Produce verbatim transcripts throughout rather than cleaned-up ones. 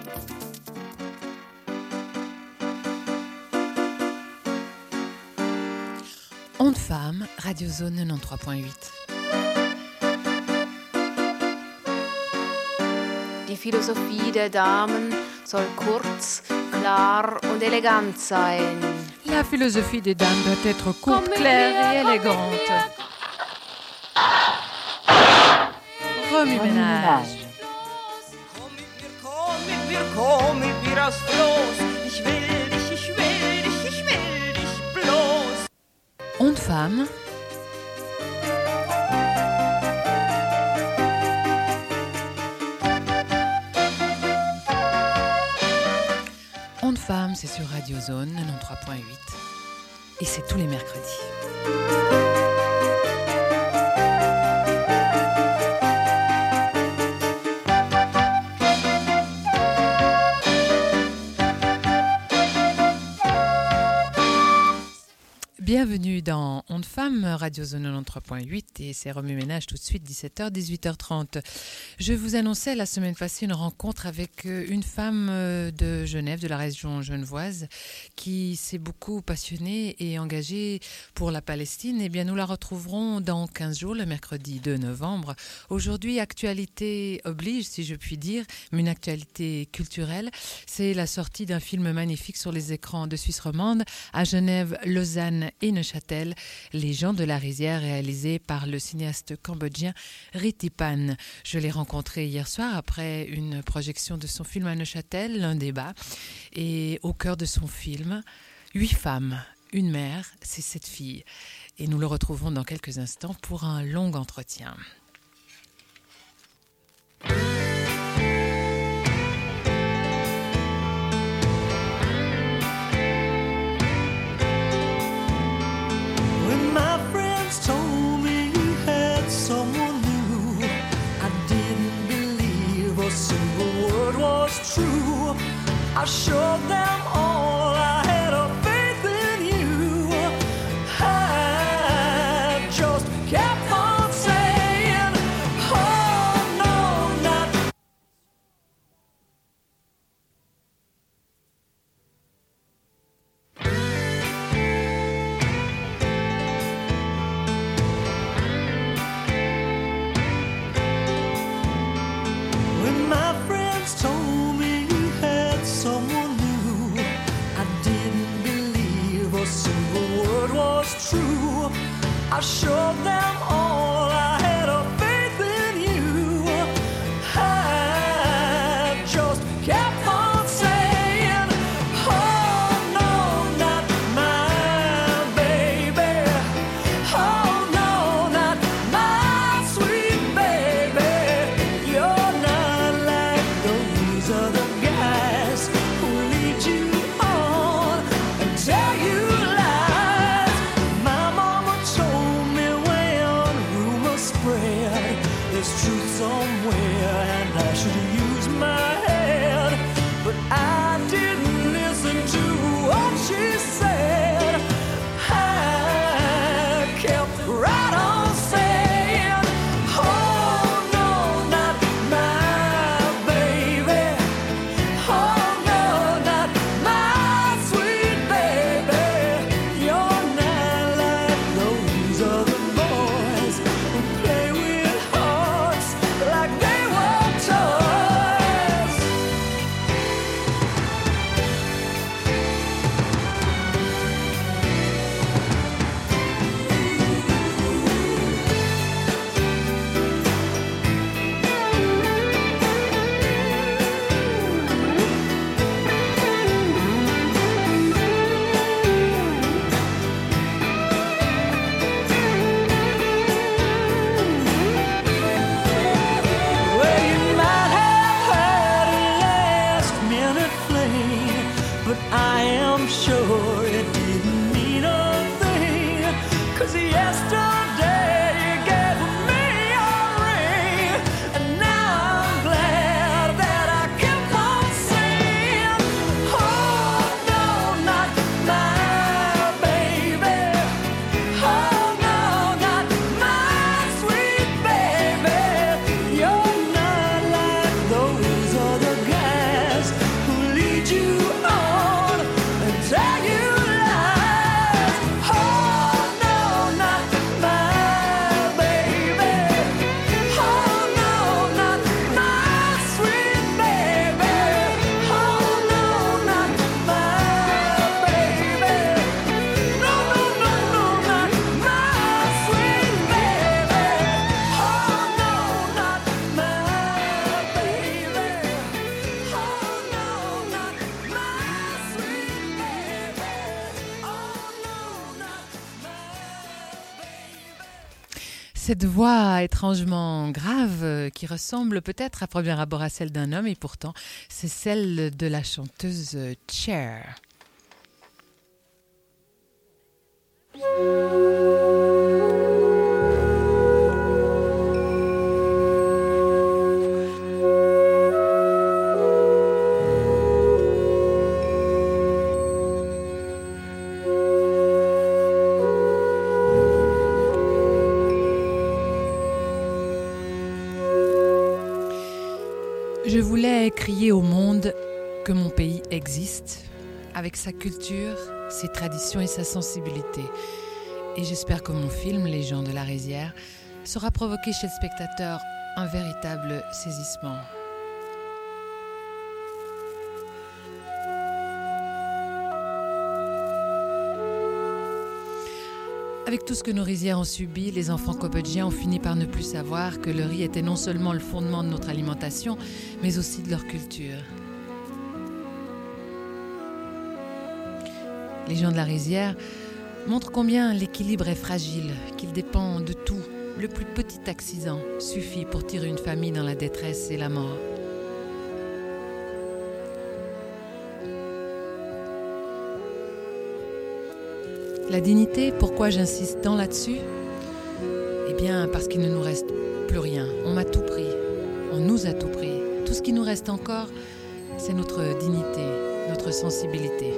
Ondes Femmes, Radio Zone quatre-vingt-treize point huit. Die Philosophie der Damen soll kurz, klar und elegant sein. La philosophie des dames doit être courte, claire et élégante. Remue-ménage. Komm mit mir, komm mit mir, komm mit mir aufs Floß. Ich will dich, ich will dich, ich will dich bloß. Ondes Femmes. Ondes Femmes, c'est sur Radio Zone quatre-vingt-treize point huit. Et c'est tous les mercredis. Bienvenue dans Ondes Femmes, Radio Zone quatre-vingt-treize point huit et c'est remue-ménage tout de suite, dix-sept heures, dix-huit heures trente. Je vous annonçais la semaine passée une rencontre avec une femme de Genève, de la région genevoise, qui s'est beaucoup passionnée et engagée pour la Palestine. Eh bien, nous la retrouverons dans quinze jours, le mercredi deux novembre. Aujourd'hui, actualité oblige, si je puis dire, mais une actualité culturelle. C'est la sortie d'un film magnifique sur les écrans de Suisse romande à Genève, Lausanne et Neuchâtel, Les gens de la rizière, réalisé par le cinéaste cambodgien Ritipan. Je l'ai rencontré hier soir après une projection de son film à Neuchâtel, un débat, et au cœur de son film, huit femmes, une mère, c'est cette fille. Et nous le retrouvons dans quelques instants pour un long entretien. My friends told me you had someone new. I didn't believe a single word was true. I showed them all I had a faith in you. I just kept on saying, oh no, not when my friends told me you had someone new. I didn't believe a single word was true. I showed them all I had a faith in you. I just kept on saying, oh no, not my baby. Oh no, not my sweet baby. You're not like those other guys who lead you on and tell you lies. My mama told me when rumors spread, there's truth somewhere and I should use my head. Cette voix étrangement grave euh, qui ressemble peut-être à premier abord à celle d'un homme et pourtant c'est celle de la chanteuse euh, Cher. Je voulais crier au monde que mon pays existe, avec sa culture, ses traditions et sa sensibilité. Et j'espère que mon film, Les gens de la rizière, saura provoquer chez le spectateur un véritable saisissement. Avec tout ce que nos rizières ont subi, les enfants cambodgiens ont fini par ne plus savoir que le riz était non seulement le fondement de notre alimentation, mais aussi de leur culture. Les gens de la rizière montrent combien l'équilibre est fragile, qu'il dépend de tout. Le plus petit accident suffit pour tirer une famille dans la détresse et la mort. La dignité, pourquoi j'insiste tant là-dessus ? Eh bien, parce qu'il ne nous reste plus rien. On m'a tout pris. On nous a tout pris. Tout ce qui nous reste encore, c'est notre dignité, notre sensibilité.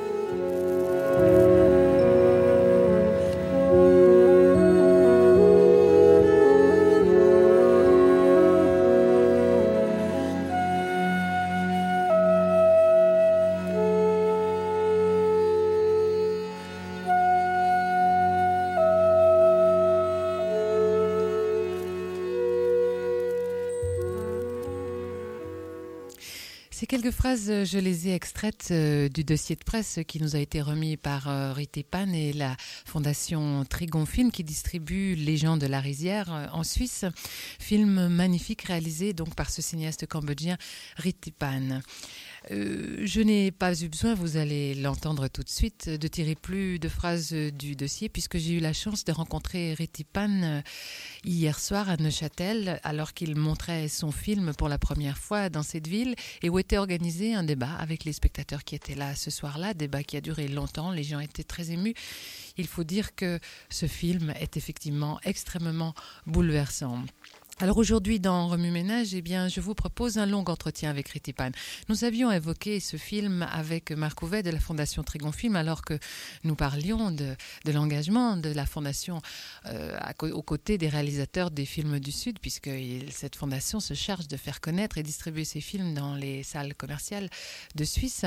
Ces quelques phrases, je les ai extraites euh, du dossier de presse qui nous a été remis par euh, Riti Pan et la fondation Trigon Film qui distribue Les gens de la rizière euh, en Suisse. Film magnifique réalisé donc par ce cinéaste cambodgien Riti Pan. Euh, je n'ai pas eu besoin, vous allez l'entendre tout de suite, de tirer plus de phrases du dossier puisque j'ai eu la chance de rencontrer Riti Pan euh, hier soir à Neuchâtel alors qu'il montrait son film pour la première fois dans cette ville et où était organisé un débat avec les spectateurs qui étaient là ce soir-là, débat qui a duré longtemps, les gens étaient très émus. Il faut dire que ce film est effectivement extrêmement bouleversant. Alors aujourd'hui dans Remue Ménage, eh bien, je vous propose un long entretien avec Riti Pan. Nous avions évoqué ce film avec Marc Houvet de la Fondation Trigon Film alors que nous parlions de, de l'engagement de la Fondation euh, à, aux côtés des réalisateurs des films du Sud puisque il, cette fondation se charge de faire connaître et distribuer ces films dans les salles commerciales de Suisse.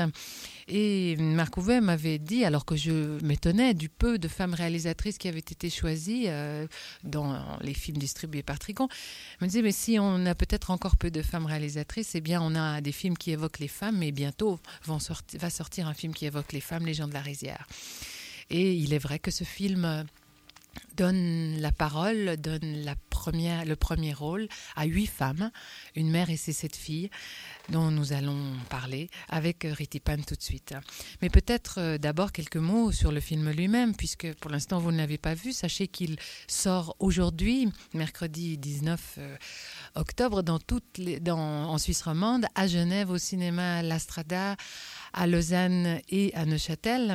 Et Marc Houvet m'avait dit, alors que je m'étonnais du peu de femmes réalisatrices qui avaient été choisies euh, dans les films distribués par Trigon, il me disait, mais si on a peut-être encore peu de femmes réalisatrices, eh bien on a des films qui évoquent les femmes, mais bientôt vont sorti, va sortir un film qui évoque les femmes, Les gens de la rizière. Et il est vrai que ce film donne la parole, donne la première, le premier rôle à huit femmes, une mère et ses sept filles, dont nous allons parler avec Riti Pan tout de suite. Mais peut-être euh, d'abord quelques mots sur le film lui-même, puisque pour l'instant vous ne l'avez pas vu. Sachez qu'il sort aujourd'hui, mercredi dix-neuf octobre, dans toutes les, dans, en Suisse romande, à Genève, au cinéma La Strada, à Lausanne et à Neuchâtel.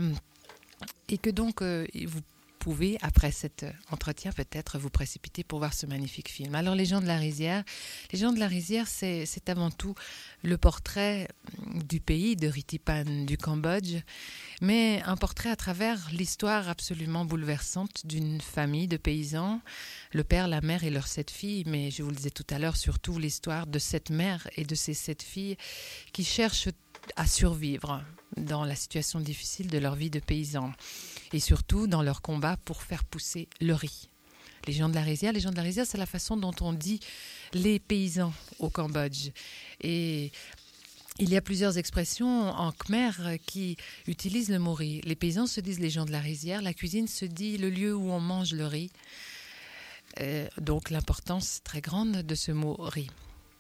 Et que donc euh, vous pouvez, après cet entretien, peut-être vous précipiter pour voir ce magnifique film. Alors, Les gens de la rizière, Les gens de la rizière, c'est, c'est avant tout le portrait du pays, de Riti Pan, du Cambodge, mais un portrait à travers l'histoire absolument bouleversante d'une famille de paysans, le père, la mère et leurs sept filles, mais je vous le disais tout à l'heure, surtout l'histoire de cette mère et de ces sept filles qui cherchent à survivre dans la situation difficile de leur vie de paysans et surtout dans leur combat pour faire pousser le riz. Les gens de la rizière, les gens de la rizière, c'est la façon dont on dit les paysans au Cambodge. Et il y a plusieurs expressions en khmer qui utilisent le mot riz. Les paysans se disent les gens de la rizière, la cuisine se dit le lieu où on mange le riz. Euh, donc l'importance très grande de ce mot riz.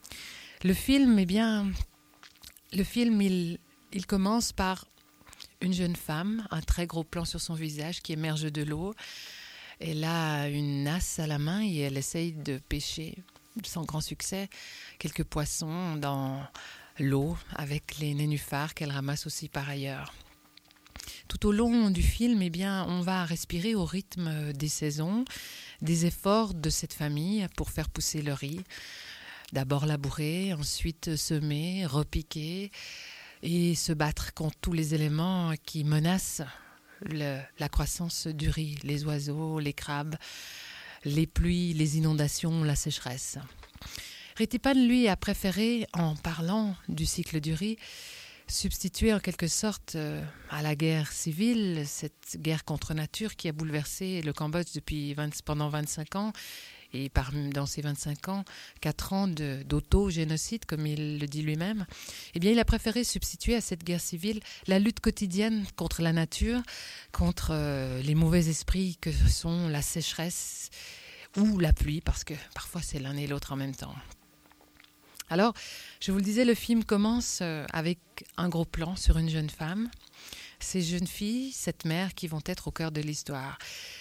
Le film, eh bien, le film, il, il commence par une jeune femme, un très gros plan sur son visage qui émerge de l'eau. Elle a une nasse à la main et elle essaye de pêcher, sans grand succès, quelques poissons dans l'eau avec les nénuphars qu'elle ramasse aussi par ailleurs. Tout au long du film, eh bien, on va respirer au rythme des saisons, des efforts de cette famille pour faire pousser le riz. D'abord labourer, ensuite semer, repiquer et se battre contre tous les éléments qui menacent le, la croissance du riz, les oiseaux, les crabes, les pluies, les inondations, la sécheresse. Retipan, lui, a préféré, en parlant du cycle du riz, substituer en quelque sorte euh, à la guerre civile, cette guerre contre nature qui a bouleversé le Cambodge depuis vingt, pendant vingt-cinq ans, et par, dans ces vingt-cinq ans, quatre ans de, d'auto-génocide, comme il le dit lui-même. Eh bien, il a préféré substituer à cette guerre civile la lutte quotidienne contre la nature, contre euh, les mauvais esprits que sont la sécheresse ou la pluie, parce que parfois c'est l'un et l'autre en même temps. Alors, je vous le disais, le film commence avec un gros plan sur une jeune femme, ces jeunes filles, cette mère qui vont être au cœur de l'histoire.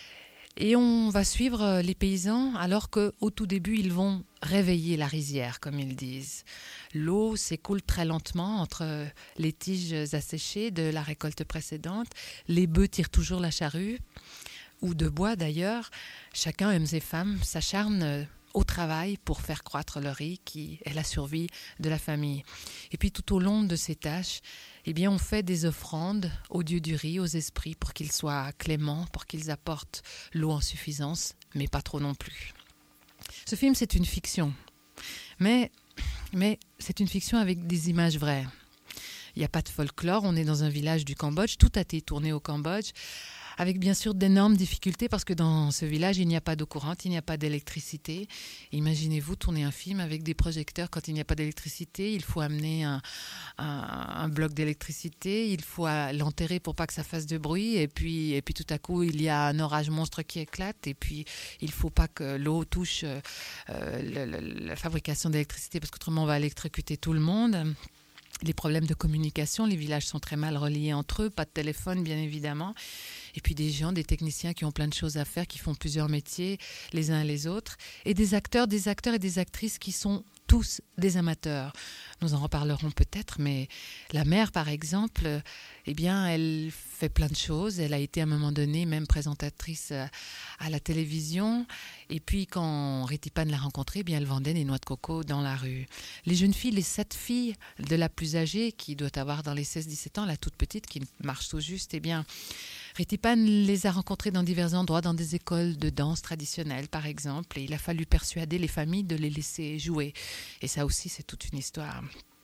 Et on va suivre les paysans alors qu'au tout début, ils vont réveiller la rizière, comme ils disent. L'eau s'écoule très lentement entre les tiges asséchées de la récolte précédente. Les bœufs tirent toujours la charrue, ou de bois d'ailleurs. Chacun, hommes et femmes, s'acharne au travail pour faire croître le riz qui est la survie de la famille. Et puis tout au long de ces tâches, eh bien, on fait des offrandes aux dieux du riz, aux esprits, pour qu'ils soient cléments, pour qu'ils apportent l'eau en suffisance, mais pas trop non plus. Ce film, c'est une fiction, mais, mais c'est une fiction avec des images vraies. Il n'y a pas de folklore, on est dans un village du Cambodge, tout a été tourné au Cambodge, avec bien sûr d'énormes difficultés parce que dans ce village, il n'y a pas d'eau courante, il n'y a pas d'électricité. Imaginez-vous tourner un film avec des projecteurs quand il n'y a pas d'électricité. Il faut amener un, un, un bloc d'électricité, il faut l'enterrer pour pas que ça fasse de bruit. Et puis, et puis tout à coup, il y a un orage monstre qui éclate. Et puis, il faut pas que l'eau touche euh, le, le, la fabrication d'électricité parce qu'autrement, on va électrocuter tout le monde. Les problèmes de communication, les villages sont très mal reliés entre eux, pas de téléphone bien évidemment. Et puis des gens, des techniciens qui ont plein de choses à faire, qui font plusieurs métiers les uns et les autres. Et des acteurs, des acteurs et des actrices qui sont tous des amateurs. Nous en reparlerons peut-être, mais la mère, par exemple, eh bien, elle fait plein de choses. Elle a été à un moment donné même présentatrice à la télévision. Et puis, quand Retipan l'a rencontrée, eh bien, elle vendait des noix de coco dans la rue. Les jeunes filles, les sept filles de la plus âgée, qui doit avoir dans les seize dix-sept ans, la toute petite, qui marche tout juste, eh bien, Retipan les a rencontrées dans divers endroits, dans des écoles de danse traditionnelles, par exemple. Et il a fallu persuader les familles de les laisser jouer. Et ça aussi, c'est toute une histoire.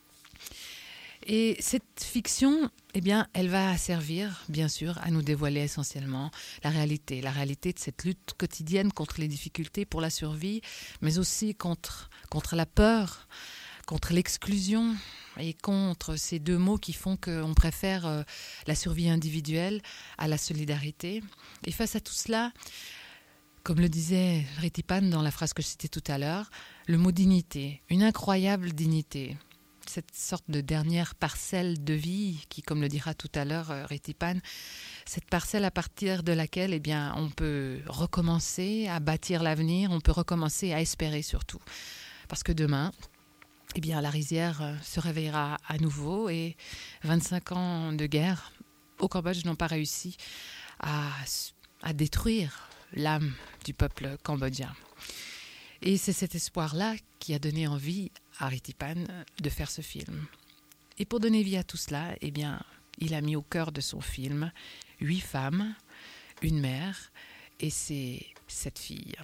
Et cette fiction, eh bien, elle va servir, bien sûr, à nous dévoiler essentiellement la réalité. La réalité de cette lutte quotidienne contre les difficultés pour la survie, mais aussi contre, contre la peur, contre l'exclusion et contre ces deux mots qui font qu'on préfère euh, la survie individuelle à la solidarité. Et face à tout cela, comme le disait Retipan dans la phrase que je citais tout à l'heure, le mot dignité, une incroyable dignité. Cette sorte de dernière parcelle de vie qui, comme le dira tout à l'heure euh, Retipan, cette parcelle à partir de laquelle eh bien, on peut recommencer à bâtir l'avenir, on peut recommencer à espérer surtout. Parce que demain, eh bien, la rizière se réveillera à nouveau et vingt-cinq ans de guerre au Cambodge n'ont pas réussi à, à détruire l'âme du peuple cambodgien. Et c'est cet espoir-là qui a donné envie à Retipan de faire ce film. Et pour donner vie à tout cela, eh bien, il a mis au cœur de son film huit femmes, une mère et ses sept filles.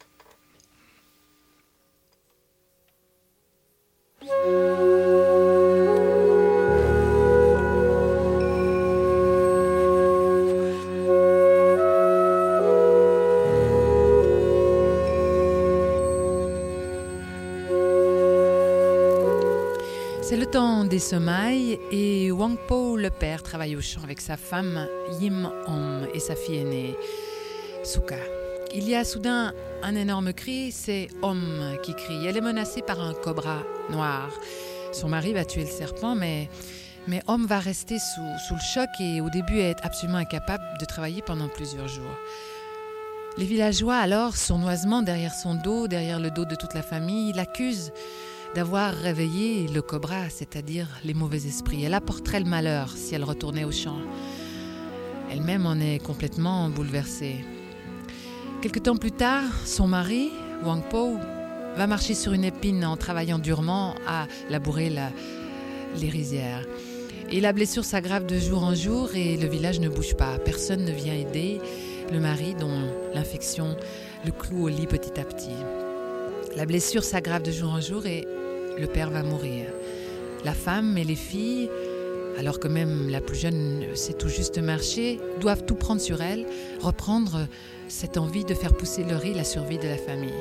C'est le temps des semailles et Wangpo, le père, travaille au champ avec sa femme Yim Om et sa fille aînée Suka. Il y a soudain un énorme cri, c'est Om qui crie. Elle est menacée par un cobra noir. Son mari va tuer le serpent, mais, mais Om va rester sous, sous le choc et au début est absolument incapable de travailler pendant plusieurs jours. Les villageois, alors, sournoisement derrière son dos, derrière le dos de toute la famille, l'accusent d'avoir réveillé le cobra, c'est-à-dire les mauvais esprits. Elle apporterait le malheur si elle retournait au champ. Elle-même en est complètement bouleversée. Quelque temps plus tard, son mari, Wang Po, va marcher sur une épine en travaillant durement à labourer la, les rizières. Et la blessure s'aggrave de jour en jour et le village ne bouge pas. Personne ne vient aider le mari dont l'infection le cloue au lit petit à petit. La blessure s'aggrave de jour en jour et le père va mourir. La femme et les filles, alors que même la plus jeune sait tout juste marcher, doivent tout prendre sur elle, reprendre cette envie de faire pousser le riz, la survie de la famille.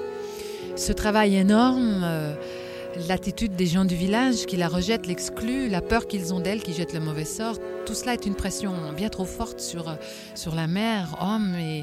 Ce travail énorme, euh, l'attitude des gens du village qui la rejettent, l'excluent, la peur qu'ils ont d'elle qui jette le mauvais sort, tout cela est une pression bien trop forte sur, sur la mère, homme, et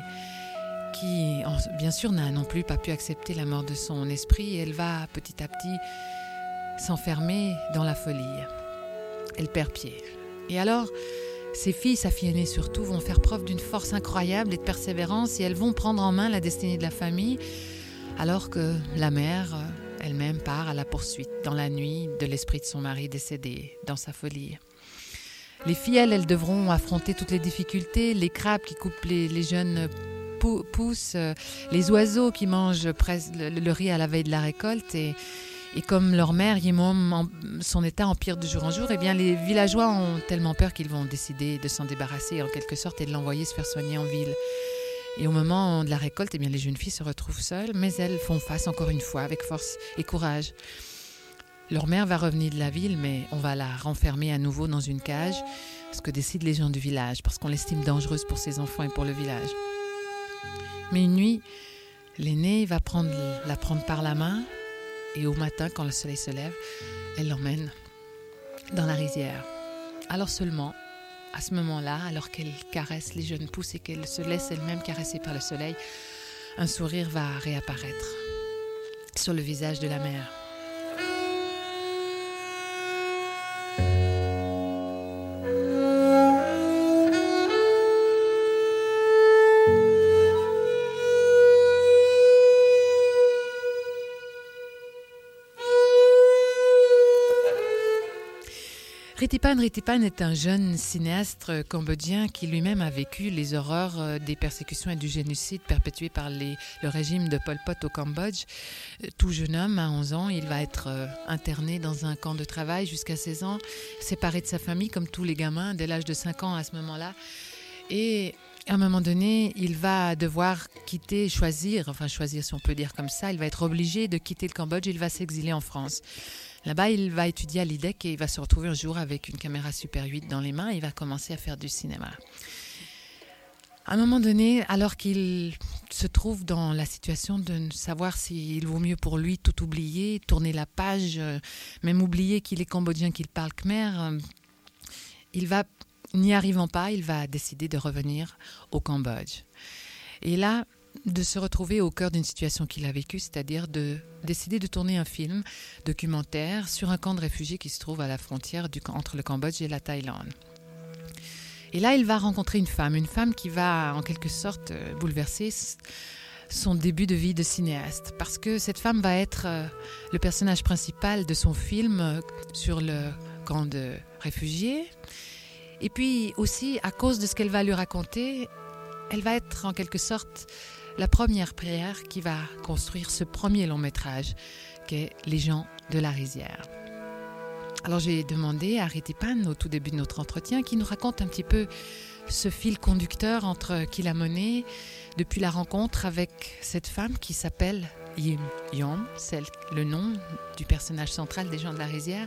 qui, bien sûr, n'a non plus pas pu accepter la mort de son esprit. Et elle va petit à petit s'enfermer dans la folie. Elle perd pied. Et alors, ses filles, sa fille aînée surtout, vont faire preuve d'une force incroyable et de persévérance et elles vont prendre en main la destinée de la famille, alors que la mère elle-même part à la poursuite dans la nuit de l'esprit de son mari décédé dans sa folie. Les filles, elles, elles devront affronter toutes les difficultés, les crabes qui coupent les, les jeunes pou- pousses, les oiseaux qui mangent presque le, le riz à la veille de la récolte et Et comme leur mère, Yimom, son état empire de jour en jour, eh bien les villageois ont tellement peur qu'ils vont décider de s'en débarrasser en quelque sorte et de l'envoyer se faire soigner en ville. Et au moment de la récolte, eh bien les jeunes filles se retrouvent seules, mais elles font face encore une fois avec force et courage. Leur mère va revenir de la ville, mais on va la renfermer à nouveau dans une cage, ce que décident les gens du village, parce qu'on l'estime dangereuse pour ses enfants et pour le village. Mais une nuit, l'aînée va prendre, la prendre par la main, et au matin, quand le soleil se lève, elle l'emmène dans la rizière. Alors seulement, à ce moment-là, alors qu'elle caresse les jeunes pousses et qu'elle se laisse elle-même caresser par le soleil, un sourire va réapparaître sur le visage de la mère. Ritipan Ritipan est un jeune cinéaste cambodgien qui lui-même a vécu les horreurs des persécutions et du génocide perpétués par les, le régime de Pol Pot au Cambodge. Tout jeune homme, à onze ans, il va être interné dans un camp de travail jusqu'à seize ans, séparé de sa famille comme tous les gamins dès l'âge de cinq ans à ce moment-là. Et à un moment donné, il va devoir quitter, choisir, enfin choisir si on peut dire comme ça, il va être obligé de quitter le Cambodge, il va s'exiler en France. Là-bas, il va étudier à l'I D E C et il va se retrouver un jour avec une caméra Super huit dans les mains et il va commencer à faire du cinéma. À un moment donné, alors qu'il se trouve dans la situation de ne savoir s'il vaut mieux pour lui tout oublier, tourner la page, même oublier qu'il est cambodgien, qu'il parle khmer, il va, n'y arrivant pas, il va décider de revenir au Cambodge. Et là, de se retrouver au cœur d'une situation qu'il a vécue, c'est-à-dire de décider de tourner un film documentaire sur un camp de réfugiés qui se trouve à la frontière du, entre le Cambodge et la Thaïlande. Et là, il va rencontrer une femme, une femme qui va en quelque sorte bouleverser son début de vie de cinéaste, parce que cette femme va être le personnage principal de son film sur le camp de réfugiés. Et puis aussi, à cause de ce qu'elle va lui raconter, elle va être en quelque sorte la première prière qui va construire ce premier long métrage qu'est Les gens de la rizière. Alors j'ai demandé à Ritipan au tout début de notre entretien qu'il nous raconte un petit peu ce fil conducteur entre qu'il a mené depuis la rencontre avec cette femme qui s'appelle Yim Yom, c'est le nom du personnage central des gens de la rizière.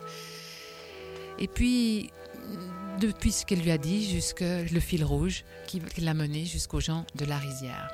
Et puis depuis ce qu'elle lui a dit, jusqu'à le fil rouge qui l'a mené jusqu'aux gens de la rizière.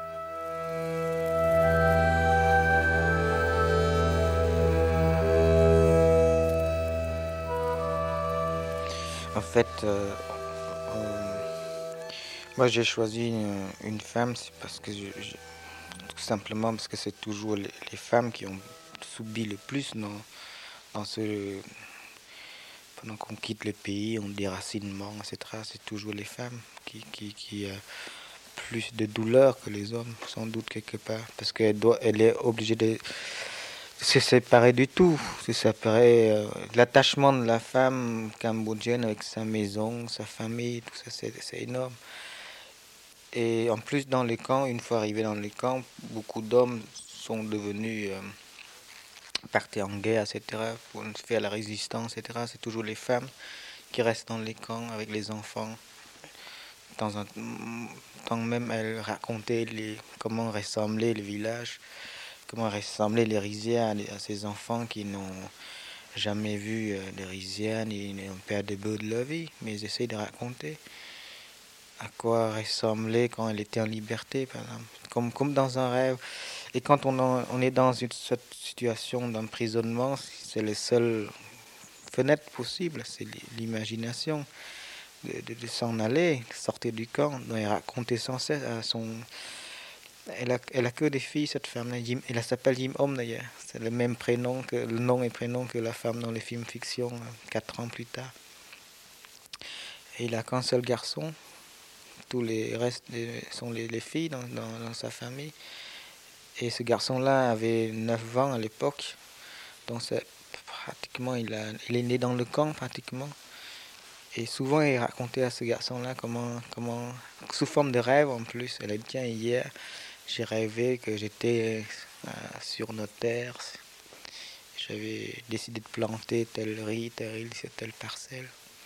En fait, euh, euh, moi j'ai choisi une, une femme, c'est parce que je, je, tout simplement parce que c'est toujours les, les femmes qui ont subi le plus dans, dans ce pendant qu'on quitte le pays, on déracinement, et cetera. C'est toujours les femmes qui, qui, qui euh, plus de douleur que les hommes, sans doute quelque part, parce qu'elle doit, elle est obligée de se séparer du tout, se séparer. Euh, l'attachement de la femme cambodgienne avec sa maison, sa famille, tout ça, c'est, c'est énorme. Et en plus, dans les camps, une fois arrivés dans les camps, beaucoup d'hommes sont devenus euh, partis en guerre, et cetera, pour faire la résistance, et cetera. C'est toujours les femmes qui restent dans les camps avec les enfants. Dans un temps même, elles racontaient les, comment ressemblaient les villages, comment ressemblaient les rizières à ces enfants qui n'ont jamais vu les rizières ni un père de beau de leur vie, mais ils essaient de raconter à quoi ressemblait quand elle était en liberté, par exemple, comme, comme dans un rêve. Et quand on, en, on est dans une, cette situation d'emprisonnement, c'est les seules fenêtres possibles, c'est l'imagination de, de, de s'en aller, sortir du camp, donc elle racontait sans cesse à son... Elle a, elle a que des filles, cette femme-là. Elle s'appelle Jim Om d'ailleurs. C'est le même prénom, que, le nom et prénom que la femme dans les films fiction, quatre ans plus tard. Et il n'a qu'un seul garçon. Tous les restes sont les, les filles dans, dans, dans sa famille. Et ce garçon-là avait neuf ans à l'époque. Donc c'est, pratiquement, il, a, il est né dans le camp pratiquement. Et souvent, il racontait à ce garçon-là comment, comment, sous forme de rêve en plus. Elle a dit, tiens, hier, j'ai rêvé que j'étais euh, sur nos terres. J'avais décidé de planter tel riz, tel riz, sur telle parcelle.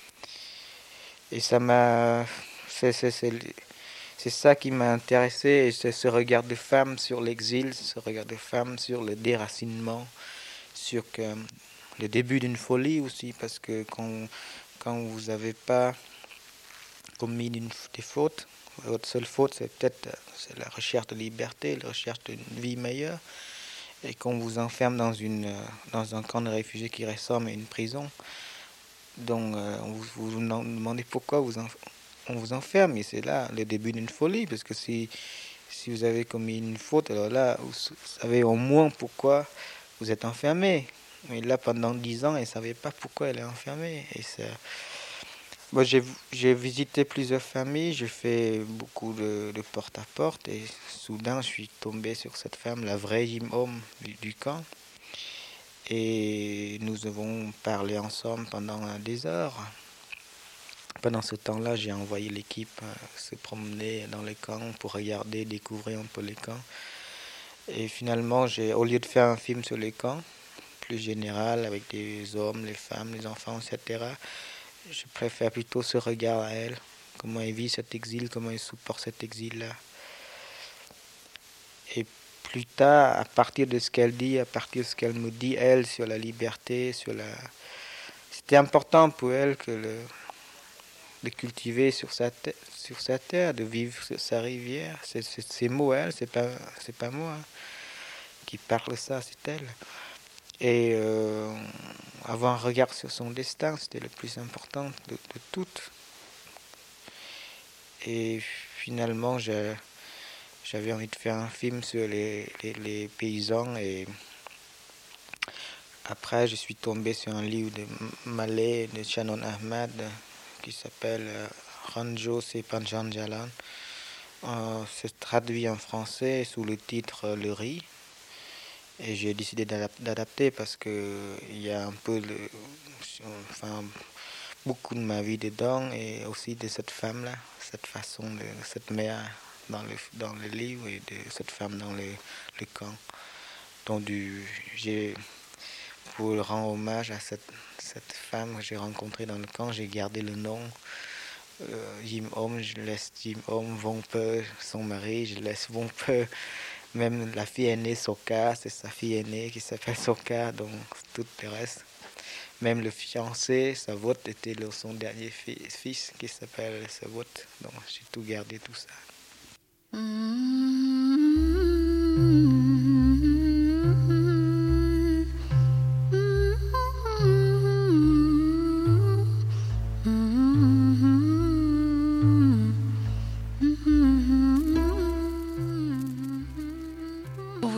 Et ça m'a... C'est, c'est, c'est, c'est ça qui m'a intéressé, et c'est ce regard de femme sur l'exil, ce regard de femme sur le déracinement, sur que, le début d'une folie aussi, parce que quand, quand vous n'avez pas commis une, des fautes, votre seule faute c'est peut-être c'est la recherche de liberté, la recherche d'une vie meilleure, et qu'on vous enferme dans, une, dans un camp de réfugiés qui ressemble à une prison, donc euh, vous vous vous demandez pourquoi vous en, on vous enferme, et c'est là le début d'une folie, parce que si, si vous avez commis une faute, alors là, vous savez au moins pourquoi vous êtes enfermé. Mais là, pendant dix ans, elle ne savait pas pourquoi elle est enfermée. Et ça... Bon, j'ai, j'ai visité plusieurs familles, j'ai fait beaucoup de, de porte-à-porte, et soudain, je suis tombé sur cette femme, la vraie Jim Om du, du camp. Et nous avons parlé ensemble pendant des heures. Pendant ce temps-là, j'ai envoyé l'équipe euh, se promener dans les camps pour regarder, découvrir un peu les camps. Et finalement, j'ai, au lieu de faire un film sur les camps, plus général, avec des hommes, les femmes, les enfants, et cetera, je préfère plutôt ce regard à elle, comment elle vit cet exil, comment elle supporte cet exil-là. Et plus tard, à partir de ce qu'elle dit, à partir de ce qu'elle me dit, elle, sur la liberté, sur la... C'était important pour elle que le... de cultiver sur sa, te- sur sa terre, de vivre sur sa rivière. C'est, c'est, c'est mots, elle, c'est pas, c'est pas moi hein, qui parle ça, c'est elle. Et euh, avoir un regard sur son destin, c'était le plus important de, de toutes. Et finalement, je, j'avais envie de faire un film sur les, les, les paysans, et après, je suis tombé sur un livre de Malais, de Shannon Ahmad, qui s'appelle Ranjo Sepanjan Jalan. Euh, c'est traduit en français sous le titre Le riz. Et j'ai décidé d'adapter parce que il y a un peu, le, enfin, beaucoup de ma vie dedans, et aussi de cette femme-là, cette façon de cette mère dans le, dans le livre, et de cette femme dans le, le camp. Donc, du, j'ai, pour rendre hommage à cette, cette femme que j'ai rencontrée dans le camp, j'ai gardé le nom euh, Jim Om, je laisse Jim Om, Vongpe, son mari, je laisse Vongpe. Même la fille aînée, Soka, c'est sa fille aînée qui s'appelle Soka, donc tout le reste. Même le fiancé, Savot, était le, son dernier fi- fils qui s'appelle Savot. Donc j'ai tout gardé, tout ça.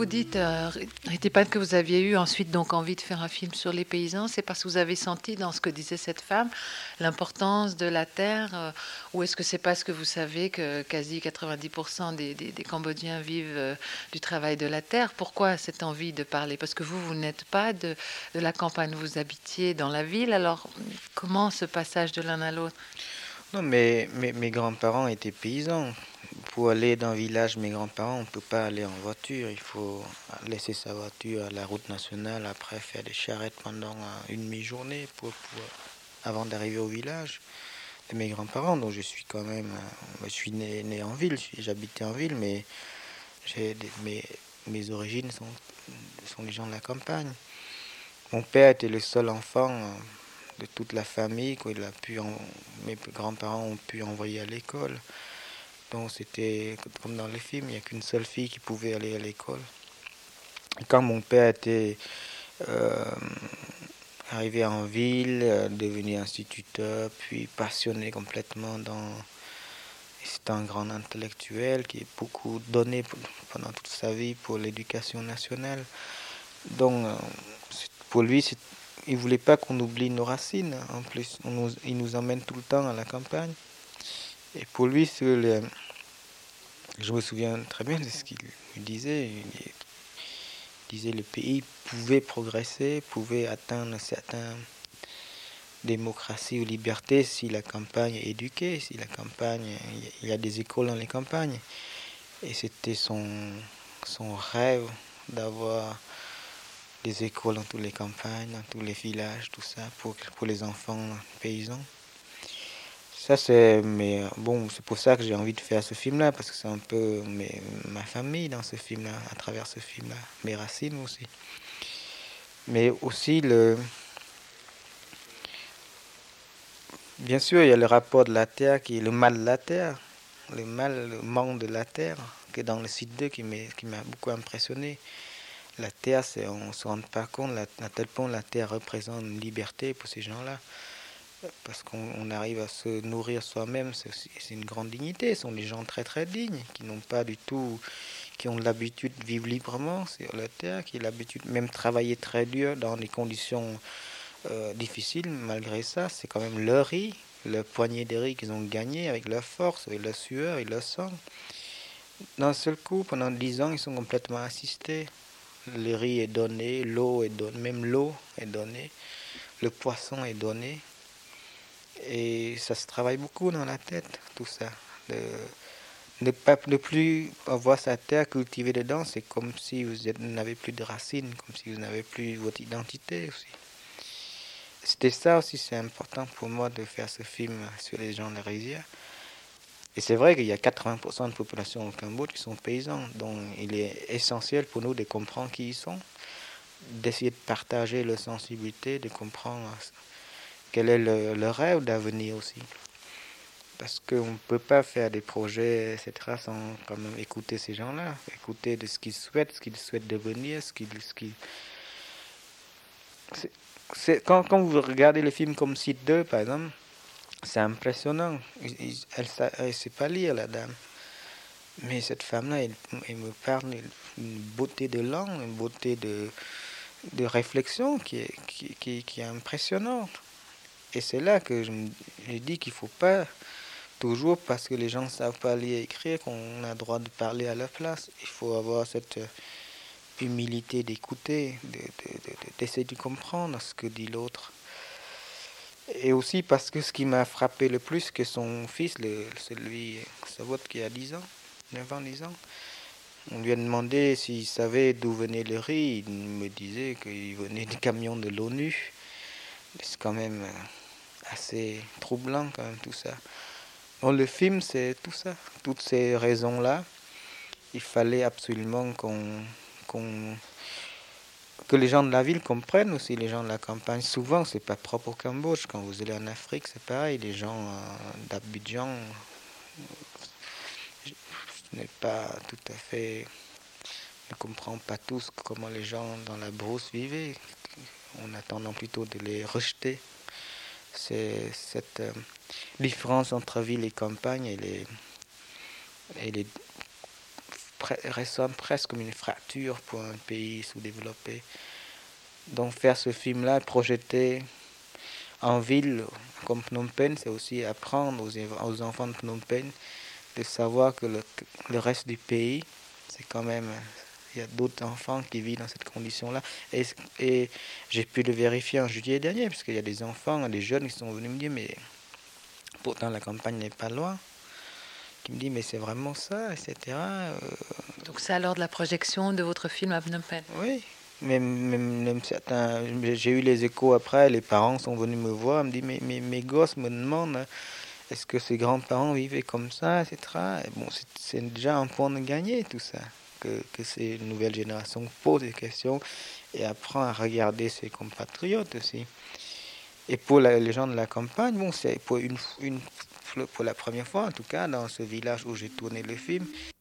dites, euh, Ritipane, que vous aviez eu ensuite donc envie de faire un film sur les paysans, c'est parce que vous avez senti dans ce que disait cette femme l'importance de la terre, euh, ou est-ce que c'est parce que vous savez que quasi quatre-vingt-dix pour cent des, des, des Cambodgiens vivent euh, du travail de la terre? Pourquoi cette envie de parler? Parce que vous, vous n'êtes pas de, de la campagne, vous habitiez dans la ville, alors comment ce passage de l'un à l'autre? Non, mais mes, mes grands-parents étaient paysans. Pour aller dans le village, mes grands-parents, on ne peut pas aller en voiture. Il faut laisser sa voiture à la route nationale, après faire des charrettes pendant une demi-journée pour, pour, avant d'arriver au village de mes grands-parents. Donc je suis quand même, je suis né, né en ville, j'habitais en ville, mais j'ai des, mes, mes origines sont, sont les gens de la campagne. Mon père était le seul enfant de toute la famille qu'il a pu, en, mes grands-parents ont pu envoyer à l'école. Donc c'était comme dans les films, il n'y a qu'une seule fille qui pouvait aller à l'école. Et quand mon père était euh, arrivé en ville, euh, devenu instituteur, puis passionné complètement dans... C'est un grand intellectuel qui a beaucoup donné pendant toute sa vie pour l'éducation nationale. Donc euh, pour lui, c'est il ne voulait pas qu'on oublie nos racines. En plus, on nous, il nous emmène tout le temps à la campagne. Et pour lui, c'est le, je me souviens très bien de ce qu'il me disait. Il disait que le pays pouvait progresser, pouvait atteindre une certaine démocratie ou liberté si la campagne est éduquée, si la campagne, il y a des écoles dans les campagnes. Et c'était son, son rêve d'avoir des écoles dans toutes les campagnes, dans tous les villages, tout ça, pour, pour les enfants paysans. Ça, c'est, mais bon, c'est pour ça que j'ai envie de faire ce film-là, parce que c'est un peu mes, ma famille dans ce film-là, à travers ce film-là, mes racines aussi. Mais aussi, le, bien sûr, il y a le rapport de la terre, qui est le mal de la terre, le mal, le manque de la terre, qui est dans le site deux, qui m'a, qui m'a beaucoup impressionné. La terre, c'est, on ne se rend pas compte la, à tel point la terre représente une liberté pour ces gens-là. Parce qu'on on arrive à se nourrir soi-même, c'est, aussi, c'est une grande dignité. Ce sont des gens très très dignes, qui n'ont pas du tout, qui ont l'habitude de vivre librement sur la terre, qui ont l'habitude même de travailler très dur dans des conditions euh, difficiles. Malgré ça, c'est quand même leur riz, leur poignée de riz qu'ils ont gagné avec leur force, avec leur sueur et leur sang. D'un seul coup, pendant dix ans, ils sont complètement assistés. Le riz est donné, l'eau est donnée, même l'eau est donnée, le poisson est donné. Et ça se travaille beaucoup dans la tête, tout ça. De ne pas, de plus avoir sa terre cultivée dedans, c'est comme si vous êtes, n'avez plus de racines, comme si vous n'avez plus votre identité aussi. C'était ça aussi, c'est important pour moi de faire ce film sur les gens de la rizière. Et c'est vrai qu'il y a quatre-vingts pour cent de la population au Cambodge qui sont paysans, donc il est essentiel pour nous de comprendre qui ils sont, d'essayer de partager leur sensibilité, de comprendre quel est le, le rêve d'avenir aussi. Parce qu'on ne peut pas faire des projets, et cetera, sans quand même écouter ces gens-là, écouter de ce qu'ils souhaitent, ce qu'ils souhaitent devenir, ce qu'ils... Ce qu'ils... C'est, c'est, quand, quand vous regardez le film comme Site deux, par exemple, c'est impressionnant. Elle ne sait pas lire, la dame. Mais cette femme-là, elle, elle me parle d'une beauté de langue, une beauté de, de réflexion qui est, qui, qui, qui est impressionnante. Et c'est là que je, je dis qu'il ne faut pas, toujours parce que les gens ne savent pas lire et écrire, qu'on a le droit de parler à leur place. Il faut avoir cette humilité d'écouter, de, de, de, d'essayer de comprendre ce que dit l'autre. Et aussi parce que ce qui m'a frappé le plus, que son fils, le, celui, Savot, qui a dix ans, neuf ans, dix ans, on lui a demandé s'il savait d'où venait le riz. Il me disait qu'il venait des camions de l'ONU. C'est quand même assez troublant, quand même, tout ça. Dans le film, c'est tout ça, toutes ces raisons-là. Il fallait absolument qu'on, qu'on, que les gens de la ville comprennent aussi, les gens de la campagne. Souvent, c'est pas propre au Cambodge. Quand vous allez en Afrique, c'est pareil. Les gens euh, d'Abidjan, je, je n'ai pas tout à fait, ne comprends pas tous comment les gens dans la brousse vivaient. On a tendance plutôt de les rejeter. C'est cette euh, différence entre ville et campagne, elle est, elle est pre- ressemble presque comme une fracture pour un pays sous-développé. Donc faire ce film-là, projeter en ville comme Phnom Penh, c'est aussi apprendre aux, év- aux enfants de Phnom Penh de savoir que le, le reste du pays, c'est quand même... Il y a d'autres enfants qui vivent dans cette condition-là. Et, et j'ai pu le vérifier en juillet dernier, parce qu'il y a des enfants, des jeunes qui sont venus me dire, mais pourtant la campagne n'est pas loin. Qui me dit, mais c'est vraiment ça, et cetera. Euh, Donc c'est alors de la projection de votre film à Phnom Penh. oui, même, même, même certains, j'ai eu les échos après, les parents sont venus me voir, me disent, mais, mais mes gosses me demandent, est-ce que ses grands-parents vivaient comme ça, et cetera. Et bon, c'est, c'est déjà un point de gagner, tout ça. Que, que ces nouvelles générations posent des questions et apprend à regarder ses compatriotes aussi. Et pour la, les gens de la campagne, bon, c'est pour, une, une, pour la première fois, en tout cas, dans ce village où j'ai tourné le film,